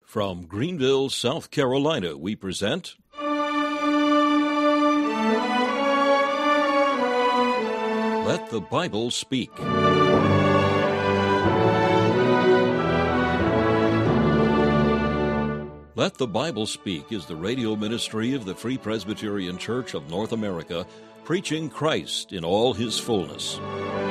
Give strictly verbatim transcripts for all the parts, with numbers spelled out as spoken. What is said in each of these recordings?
From Greenville, South Carolina, we present Let the Bible Speak. Let the Bible Speak is the radio ministry of the Free Presbyterian Church of North America, preaching Christ in all his fullness.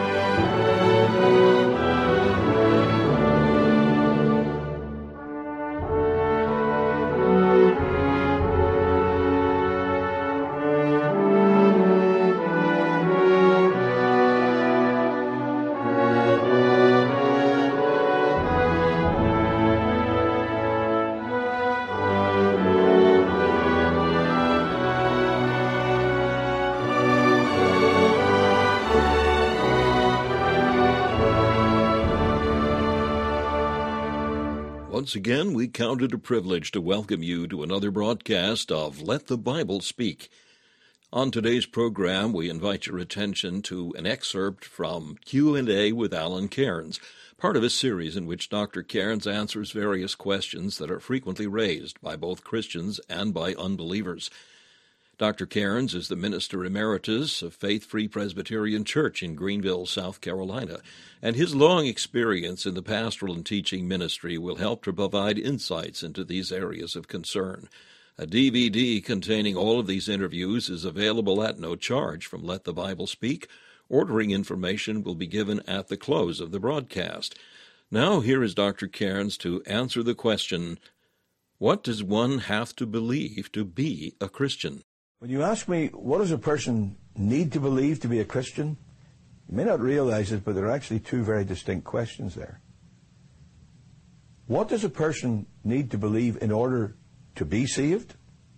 Once again, we count it a privilege to welcome you to another broadcast of Let the Bible Speak. On today's program, we invite your attention to an excerpt from Q and A with Alan Cairns, part of a series in which Doctor Cairns answers various questions that are frequently raised by both Christians and by unbelievers. Doctor Cairns is the Minister Emeritus of Faith Free Presbyterian Church in Greenville, South Carolina, and his long experience in the pastoral and teaching ministry will help to provide insights into these areas of concern. A D V D containing all of these interviews is available at no charge from Let the Bible Speak. Ordering information will be given at the close of the broadcast. Now here is Doctor Cairns to answer the question, what does one have to believe to be a Christian? When you ask me, what does a person need to believe to be a Christian? You may not realize it, but there are actually two very distinct questions there. What does a person need to believe in order to be saved?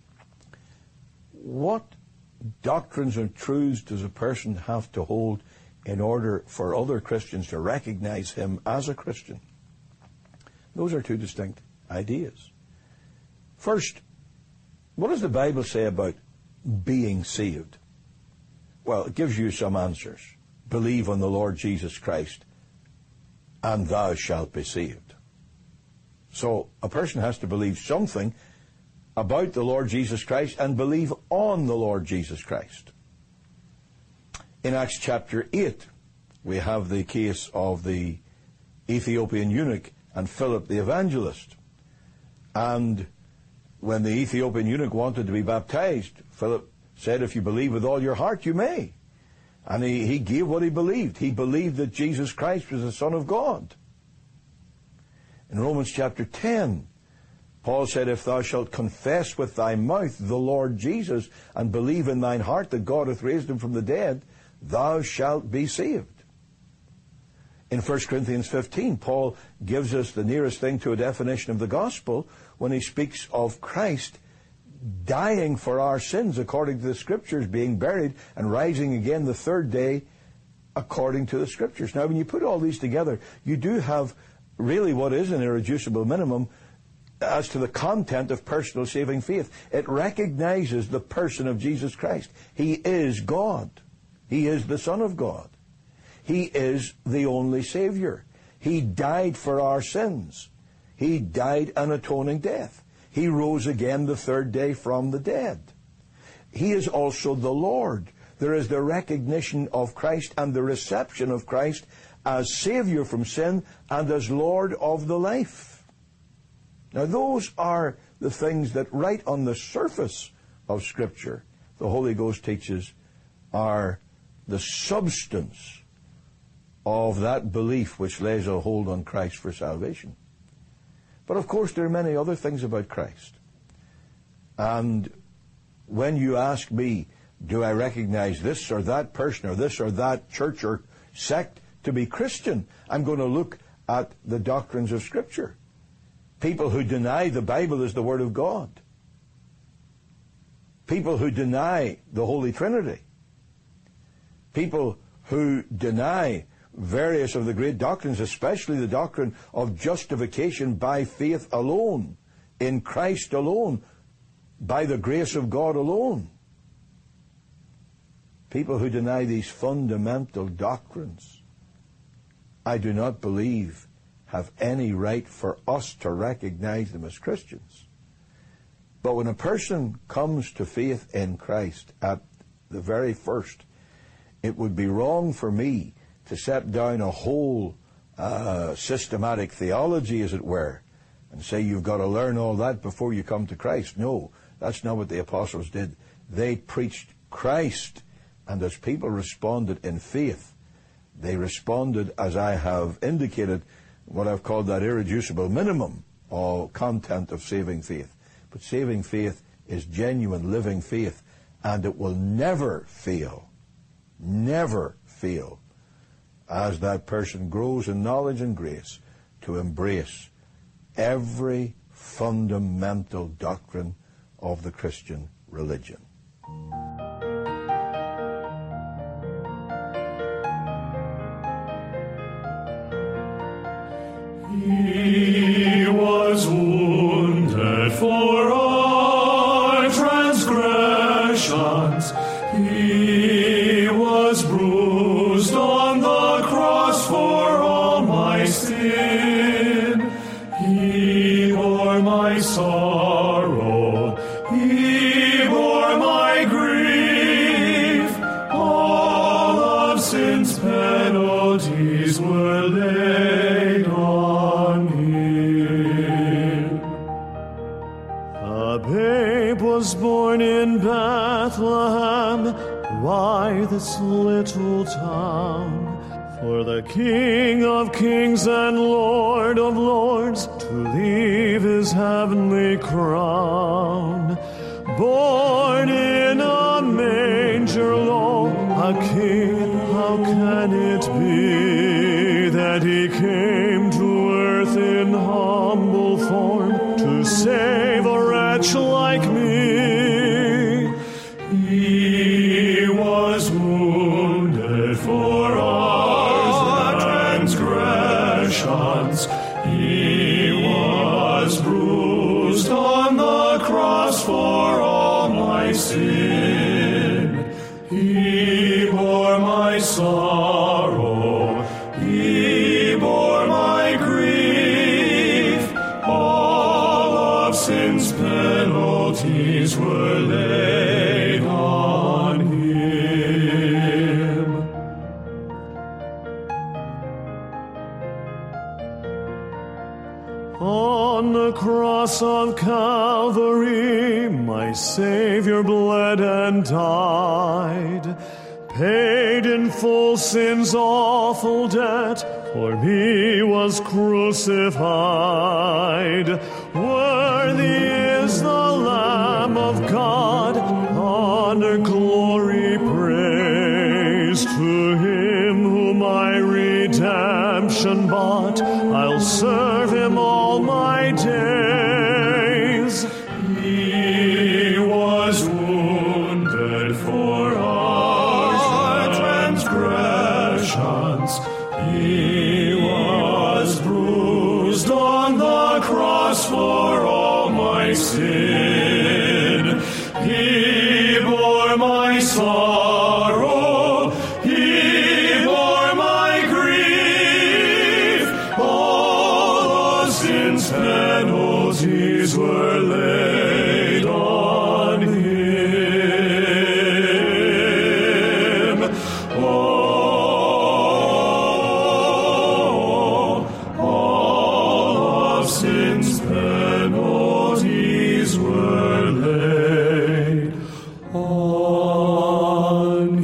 What doctrines and truths does a person have to hold in order for other Christians to recognize him as a Christian? Those are two distinct ideas. First, what does the Bible say about being saved? Well, it gives you some answers. Believe on the Lord Jesus Christ, and thou shalt be saved. So a person has to believe something about the Lord Jesus Christ and believe on the Lord Jesus Christ. In Acts chapter eight, we have the case of the Ethiopian eunuch and Philip the evangelist. And when the Ethiopian eunuch wanted to be baptized, Philip said, if you believe with all your heart, you may. And he, he gave what he believed. He believed that Jesus Christ was the Son of God. In Romans chapter ten, Paul said, if thou shalt confess with thy mouth the Lord Jesus, and believe in thine heart that God hath raised him from the dead, thou shalt be saved. In First Corinthians fifteen, Paul gives us the nearest thing to a definition of the gospel when he speaks of Christ dying for our sins according to the Scriptures, being buried and rising again the third day according to the Scriptures. Now, when you put all these together, you do have really what is an irreducible minimum as to the content of personal saving faith. It recognizes the person of Jesus Christ. He is God. He is the Son of God. He is the only Savior. He died for our sins. He died an atoning death. He rose again the third day from the dead. He is also the Lord. There is the recognition of Christ and the reception of Christ as Savior from sin and as Lord of the life. Now, those are the things that right on the surface of Scripture, the Holy Ghost teaches, are the substance of that belief which lays a hold on Christ for salvation. But of course there are many other things about Christ. And when you ask me, do I recognize this or that person or this or that church or sect to be Christian, I'm going to look at the doctrines of Scripture. People who deny the Bible as the Word of God. People who deny the Holy Trinity. People who deny various of the great doctrines, especially the doctrine of justification by faith alone, in Christ alone, by the grace of God alone. People who deny these fundamental doctrines, I do not believe have any right for us to recognize them as Christians. But when a person comes to faith in Christ at the very first, it would be wrong for me to set down a whole uh, systematic theology, as it were, and say you've got to learn all that before you come to Christ. No, that's not what the apostles did. They preached Christ, and as people responded in faith, they responded, as I have indicated, what I've called that irreducible minimum of content of saving faith. But saving faith is genuine living faith, and it will never fail, never fail, as that person grows in knowledge and grace, to embrace every fundamental doctrine of the Christian religion. He was wounded for our transgressions. He was bruised on the cross for all my sin. He bore my sorrow. He bore my grief. All of sin's penalties were laid on him. A babe was born in Bethlehem, why this little town? For the King of kings and Lord of lords to leave his heavenly crown. Born in a manger low, a king, how can it be that he came to earth in humble form to save a wretch like me? He was wounded for our transgressions. He was bruised on the cross for all my sin. He bore my sorrow. He bore my grief. All of sin's penalties were laid on him. On the cross of Calvary, my Savior bled and died, paid in full sin's awful debt, for me was crucified. Worthy is the Lamb of God, honor, glory, praise to him who my redemption bought. I'll serve him all my days. He was wounded for our transgressions. He was bruised on the cross for all my sin. He bore my sorrow. He bore my grief. All of sin's penalties were laid on him. Oh, all of sin's penalties were laid on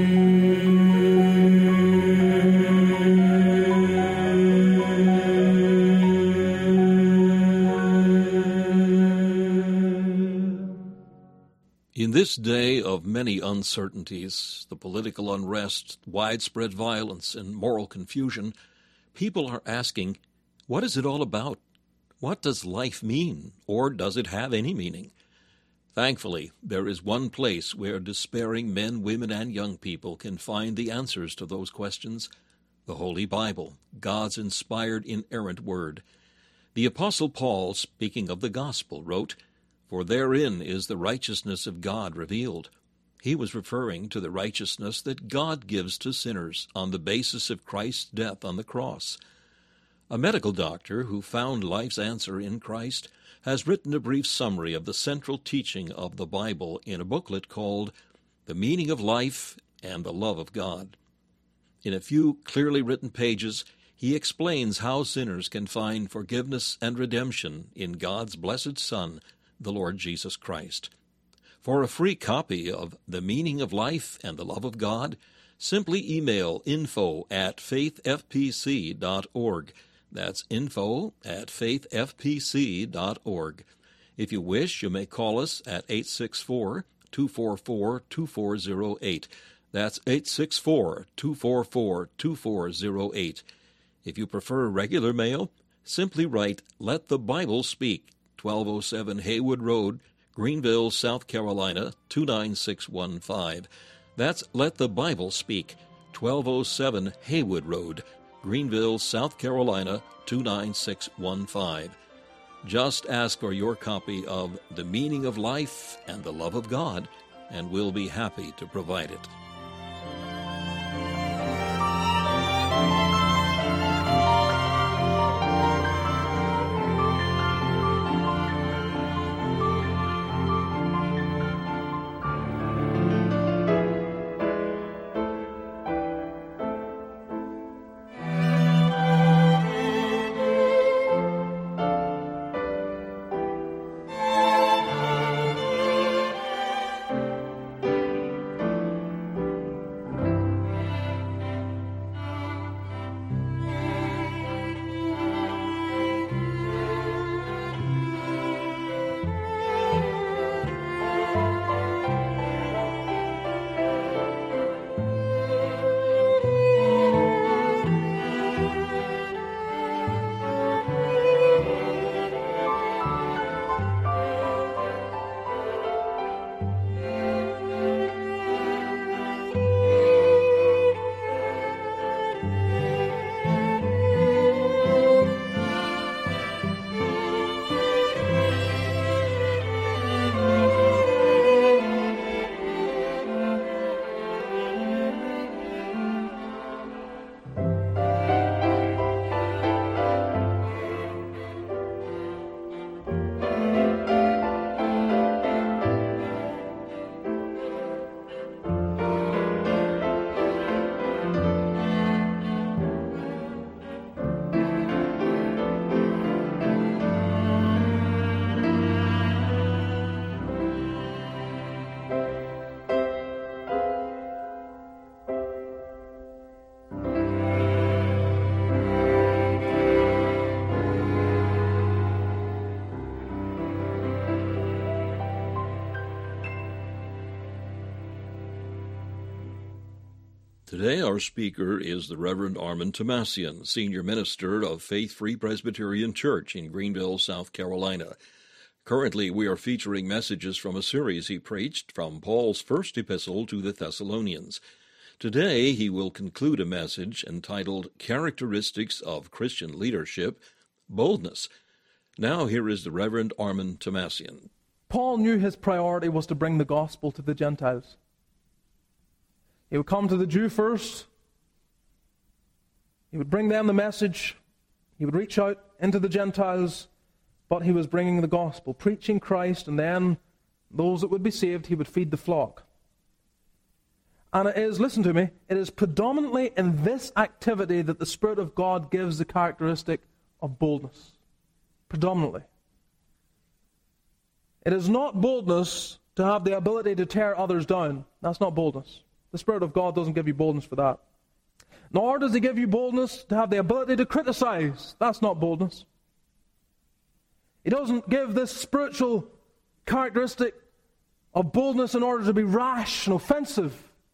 him. In this day of many uncertainties, the political unrest, widespread violence, and moral confusion, people are asking, what is it all about? What does life mean, or does it have any meaning? Thankfully, there is one place where despairing men, women, and young people can find the answers to those questions: the Holy Bible, God's inspired, inerrant word. The Apostle Paul, speaking of the gospel, wrote, "For therein is the righteousness of God revealed." He was referring to the righteousness that God gives to sinners on the basis of Christ's death on the cross. A medical doctor who found life's answer in Christ has written a brief summary of the central teaching of the Bible in a booklet called The Meaning of Life and the Love of God. In a few clearly written pages, he explains how sinners can find forgiveness and redemption in God's blessed Son, the Lord Jesus Christ. For a free copy of The Meaning of Life and the Love of God, simply email info at faith f p c dot org. That's info at faith f p c dot org. If you wish, you may call us at eight six four, two four four, two four zero eight. That's eight six four, two four four, two four zero eight. If you prefer regular mail, simply write Let the Bible Speak, twelve oh seven Haywood Road, Greenville, South Carolina, two nine six one five. That's Let the Bible Speak, twelve oh seven Haywood Road, Greenville, South Carolina, two nine six one five. Just ask for your copy of The Meaning of Life and the Love of God, and we'll be happy to provide it. Today our speaker is the Reverend Armand Tomassian, Senior Minister of Faith Free Presbyterian Church in Greenville, South Carolina. Currently we are featuring messages from a series he preached from Paul's first epistle to the Thessalonians. Today he will conclude a message entitled Characteristics of Christian Leadership, Boldness. Now here is the Reverend Armand Tomassian. Paul knew his priority was to bring the gospel to the Gentiles. He would come to the Jew first. He would bring them the message. He would reach out into the Gentiles, but he was bringing the gospel, preaching Christ, and then those that would be saved, he would feed the flock. And it is, listen to me, it is predominantly in this activity that the Spirit of God gives the characteristic of boldness. Predominantly. It is not boldness to have the ability to tear others down. That's not boldness. The Spirit of God doesn't give you boldness for that. Nor does He give you boldness to have the ability to criticize. That's not boldness. He doesn't give this spiritual characteristic of boldness in order to be rash and offensive.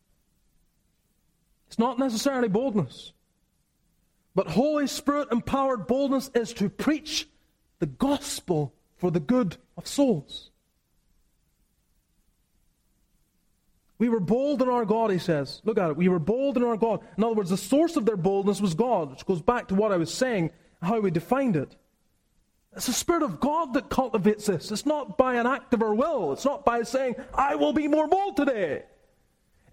It's not necessarily boldness. But Holy Spirit-empowered boldness is to preach the gospel for the good of souls. We were bold in our God, he says. Look at it. We were bold in our God. In other words, the source of their boldness was God, which goes back to what I was saying, how we defined it. It's the Spirit of God that cultivates this. It's not by an act of our will. It's not by saying, I will be more bold today.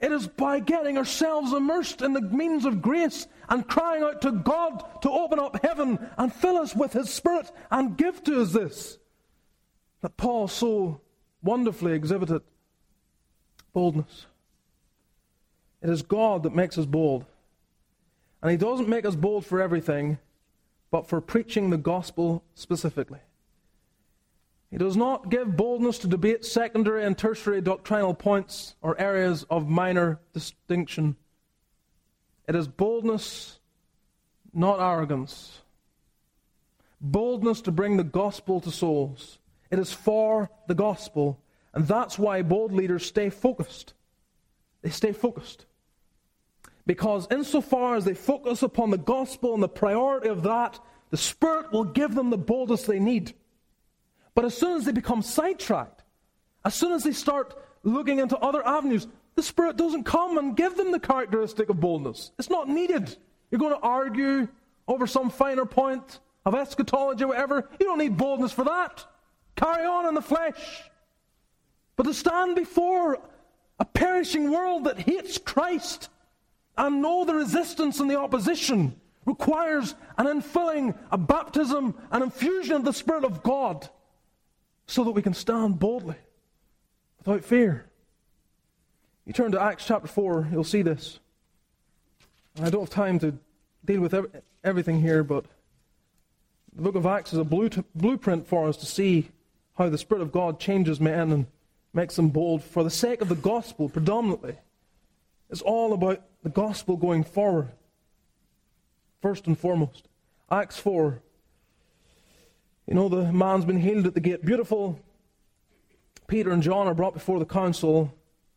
It is by getting ourselves immersed in the means of grace and crying out to God to open up heaven and fill us with His Spirit and give to us this, that Paul so wonderfully exhibited boldness. It is God that makes us bold. And He doesn't make us bold for everything, but for preaching the gospel specifically. He does not give boldness to debate secondary and tertiary doctrinal points or areas of minor distinction. It is boldness, not arrogance. Boldness to bring the gospel to souls. It is for the gospel. And that's why bold leaders stay focused. They stay focused. Because insofar as they focus upon the gospel and the priority of that, the Spirit will give them the boldness they need. But as soon as they become sidetracked, as soon as they start looking into other avenues, the Spirit doesn't come and give them the characteristic of boldness. It's not needed. You're going to argue over some finer point of eschatology or whatever. You don't need boldness for that. Carry on in the flesh. But to stand before a perishing world that hates Christ and know the resistance and the opposition requires an infilling, a baptism, an infusion of the Spirit of God, so that we can stand boldly, without fear. You turn to Acts chapter four, you'll see this. And I don't have time to deal with every, everything here, but the book of Acts is a blue t- blueprint for us to see how the Spirit of God changes men and makes them bold for the sake of the gospel predominantly. It's all about the gospel going forward, first and foremost. Acts four. You know, the man's been healed at the gate. Beautiful. Peter and John are brought before the council.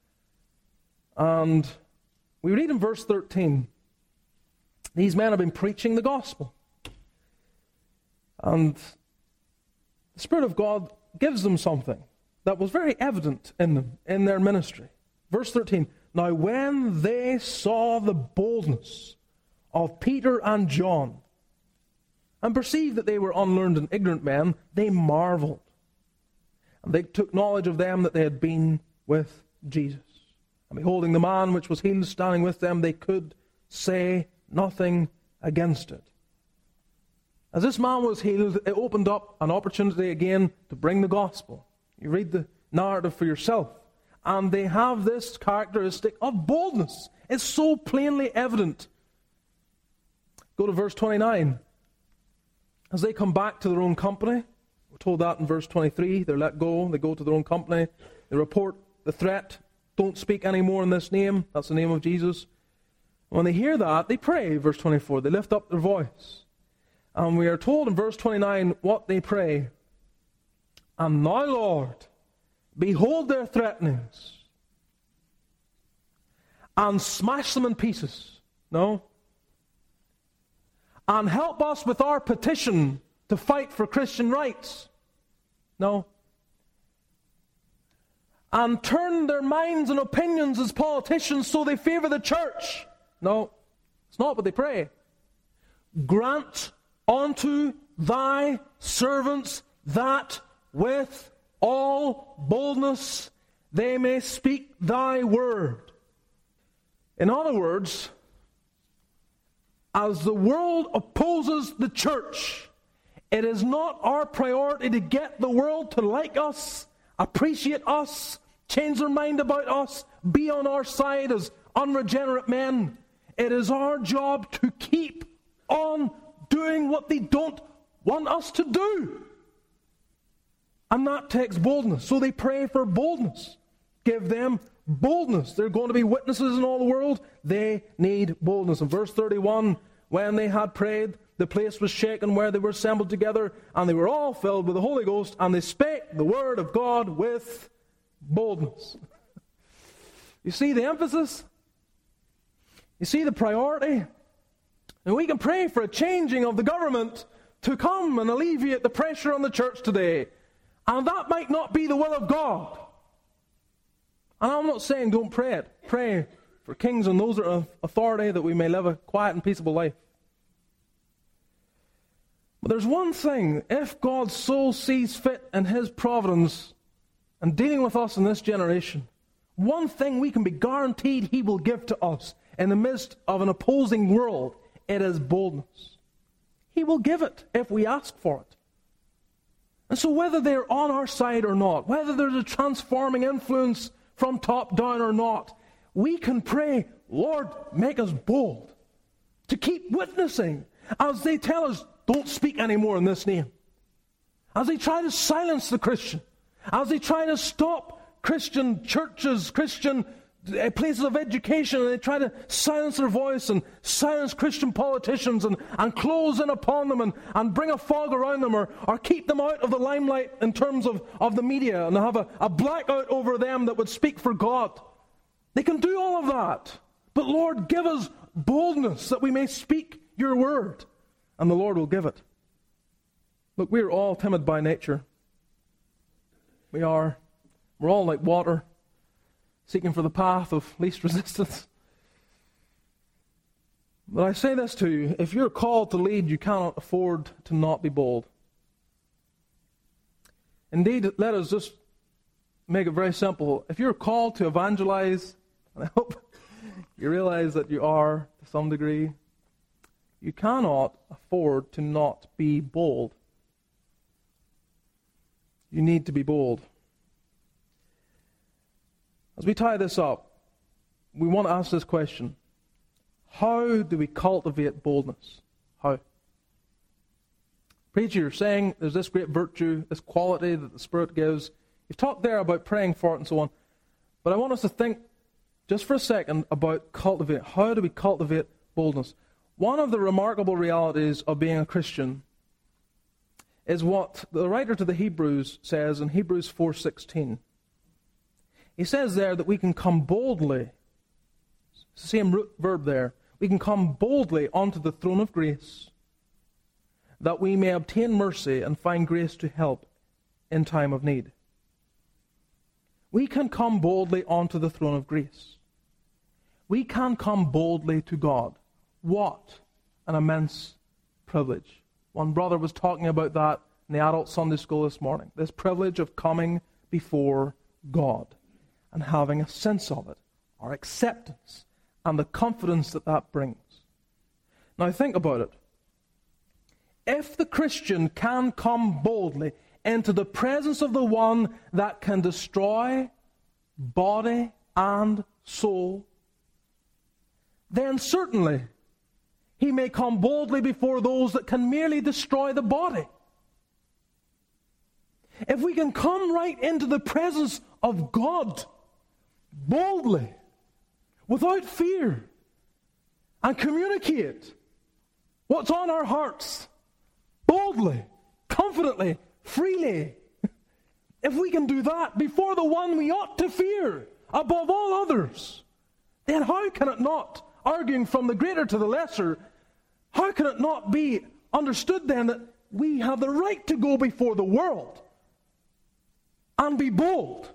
And we read in verse thirteen, these men have been preaching the gospel. And the Spirit of God gives them something that was very evident in them, in their ministry. Verse thirteen, now when they saw the boldness of Peter and John, and perceived that they were unlearned and ignorant men, they marveled. And they took knowledge of them that they had been with Jesus. And beholding the man which was healed standing with them, they could say nothing against it. As this man was healed, it opened up an opportunity again to bring the gospel. You read the narrative for yourself. And they have this characteristic of boldness. It's so plainly evident. Go to verse twenty-nine. As they come back to their own company, we're told that in verse twenty-three, they're let go, they go to their own company, they report the threat, don't speak anymore in this name, that's the name of Jesus. When they hear that, they pray, verse twenty-four, they lift up their voice. And we are told in verse twenty-nine what they pray. And now, Lord, behold their threatenings, and smash them in pieces. No? And help us with our petition to fight for Christian rights. No. And turn their minds and opinions as politicians so they favor the church. No. It's not what they pray. Grant unto thy servants that with all boldness they may speak thy word. In other words, as the world opposes the church, it is not our priority to get the world to like us, appreciate us, change their mind about us, be on our side as unregenerate men. It is our job to keep on doing what they don't want us to do. And that takes boldness. So they pray for boldness. Give them boldness. They're going to be witnesses in all the world. They need boldness. In verse thirty-one, when they had prayed, the place was shaken where they were assembled together, and they were all filled with the Holy Ghost, and they spake the word of God with boldness. You see the emphasis? You see the priority? And we can pray for a changing of the government to come and alleviate the pressure on the church today. And that might not be the will of God. And I'm not saying don't pray it. Pray for kings and those that are of authority, that we may live a quiet and peaceable life. But there's one thing. If God so sees fit in His providence and dealing with us in this generation, one thing we can be guaranteed He will give to us in the midst of an opposing world, it is boldness. He will give it if we ask for it. And so whether they're on our side or not, whether there's a transforming influence from top down or not, we can pray, Lord, make us bold to keep witnessing as they tell us, don't speak anymore in this name. As they try to silence the Christian, as they try to stop Christian churches, Christian places of education, and they try to silence their voice and silence Christian politicians and, and close in upon them and, and bring a fog around them or, or keep them out of the limelight in terms of, of the media and have a, a blackout over them that would speak for God. They can do all of that. But Lord, give us boldness that we may speak your word, and the Lord will give it. Look, we're all timid by nature. We are. We're all like water, seeking for the path of least resistance. But I say this to you, if you're called to lead, you cannot afford to not be bold. Indeed, let us just make it very simple. If you're called to evangelize, and I hope you realize that you are to some degree, you cannot afford to not be bold. You need to be bold. As we tie this up, we want to ask this question. How do we cultivate boldness? How? Preacher, you're saying there's this great virtue, this quality that the Spirit gives. You've talked there about praying for it and so on. But I want us to think just for a second about cultivate. How do we cultivate boldness? One of the remarkable realities of being a Christian is what the writer to the Hebrews says in Hebrews four sixteen. He says there that we can come boldly, it's the same root verb there, we can come boldly onto the throne of grace, that we may obtain mercy and find grace to help in time of need. We can come boldly onto the throne of grace. We can come boldly to God. What an immense privilege. One brother was talking about that in the adult Sunday school this morning. This privilege of coming before God and having a sense of it, our acceptance, and the confidence that that brings. Now think about it. If the Christian can come boldly into the presence of the one that can destroy body and soul, then certainly he may come boldly before those that can merely destroy the body. If we can come right into the presence of God boldly, without fear, and communicate what's on our hearts boldly, confidently, freely, if we can do that before the one we ought to fear above all others, then how can it not, arguing from the greater to the lesser, how can it not be understood then that we have the right to go before the world and be bold?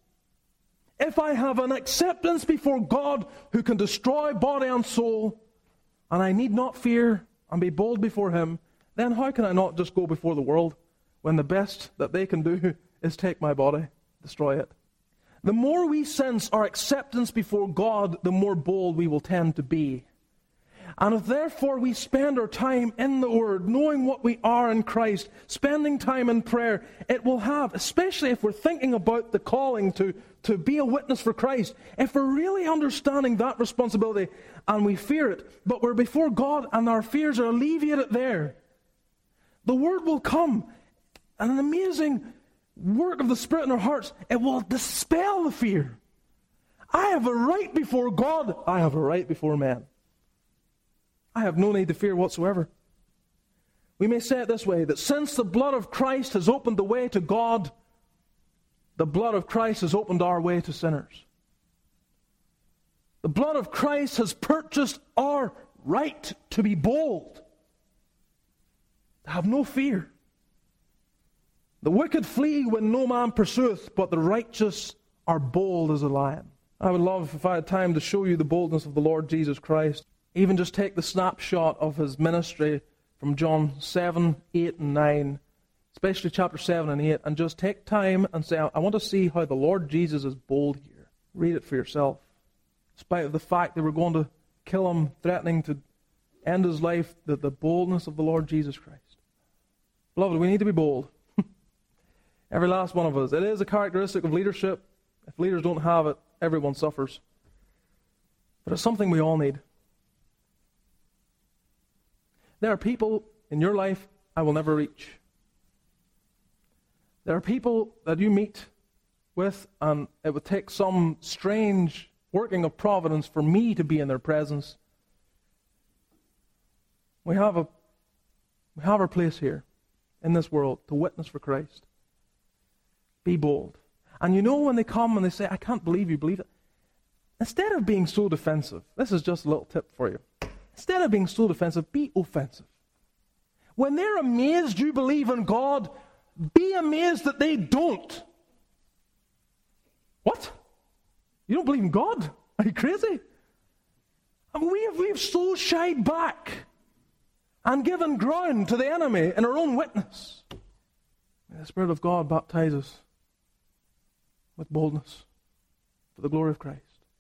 If I have an acceptance before God who can destroy body and soul, and I need not fear and be bold before Him, then how can I not just go before the world when the best that they can do is take my body, destroy it? The more we sense our acceptance before God, the more bold we will tend to be. And if therefore we spend our time in the Word, knowing what we are in Christ, spending time in prayer, it will have, especially if we're thinking about the calling to, to be a witness for Christ, if we're really understanding that responsibility and we fear it, but we're before God and our fears are alleviated there, the Word will come, and an amazing work of the Spirit in our hearts, it will dispel the fear. I have a right before God, I have a right before men. I have no need to fear whatsoever. We may say it this way, that since the blood of Christ has opened the way to God, the blood of Christ has opened our way to sinners. The blood of Christ has purchased our right to be bold, to have no fear. The wicked flee when no man pursueth, but the righteous are bold as a lion. I would love, if I had time, to show you the boldness of the Lord Jesus Christ. Even just take the snapshot of His ministry from John seven, eight, and nine, especially chapter seven and eight, and just take time and say, I want to see how the Lord Jesus is bold here. Read it for yourself. In spite of the fact they were going to kill him, threatening to end his life, the, the boldness of the Lord Jesus Christ. Beloved, we need to be bold. Every last one of us. It is a characteristic of leadership. If leaders don't have it, everyone suffers. But it's something we all need. There are people in your life I will never reach. There are people that you meet with, and it would take some strange working of providence for me to be in their presence. We have a we have our place here in this world to witness for Christ. Be bold. And you know when they come and they say, I can't believe you believe it. Instead of being so defensive, this is just a little tip for you. Instead of being so defensive, be offensive. When they're amazed you believe in God, be amazed that they don't. What? You don't believe in God? Are you crazy? I mean, we have, we have so shied back and given ground to the enemy in our own witness. May the Spirit of God baptize us with boldness for the glory of Christ.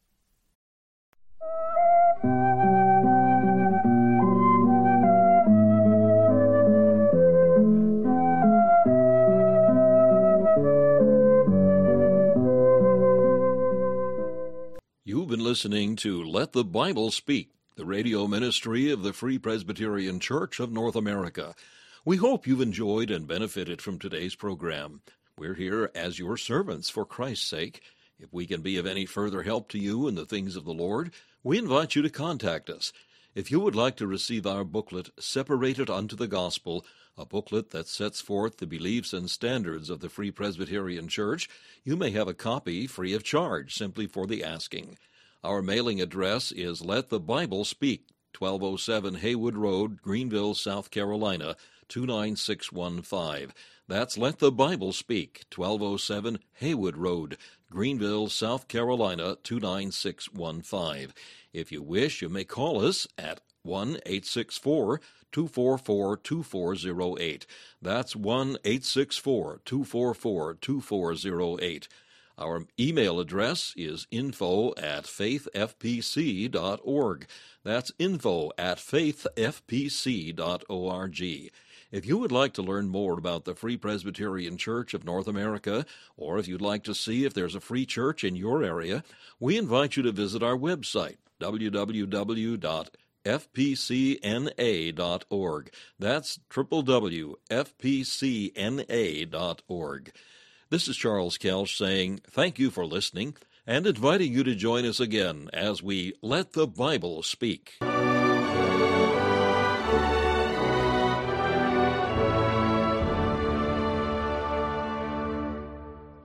You've been listening to Let the Bible Speak, the radio ministry of the Free Presbyterian Church of North America. We hope you've enjoyed and benefited from today's program. We're here as your servants for Christ's sake. If we can be of any further help to you in the things of the Lord, we invite you to contact us. If you would like to receive our booklet, Separated Unto the Gospel, a booklet that sets forth the beliefs and standards of the Free Presbyterian Church, you may have a copy free of charge, simply for the asking. Our mailing address is Let the Bible Speak, twelve oh seven Haywood Road, Greenville, South Carolina, two nine six one five. That's Let the Bible Speak, twelve oh seven Haywood Road, Greenville, South Carolina, two nine six one five. If you wish, you may call us at one eight six four, two four four, two four zero eight. That's one eight six four, two four four, two four zero eight. Our email address is info at faith f p c dot org. That's info at faith f p c dot org. If you would like to learn more about the Free Presbyterian Church of North America, or if you'd like to see if there's a free church in your area, we invite you to visit our website, w w w dot f p c n a dot org. That's w w w dot f p c n a dot org. This is Charles Kelsch saying thank you for listening and inviting you to join us again as we Let the Bible Speak.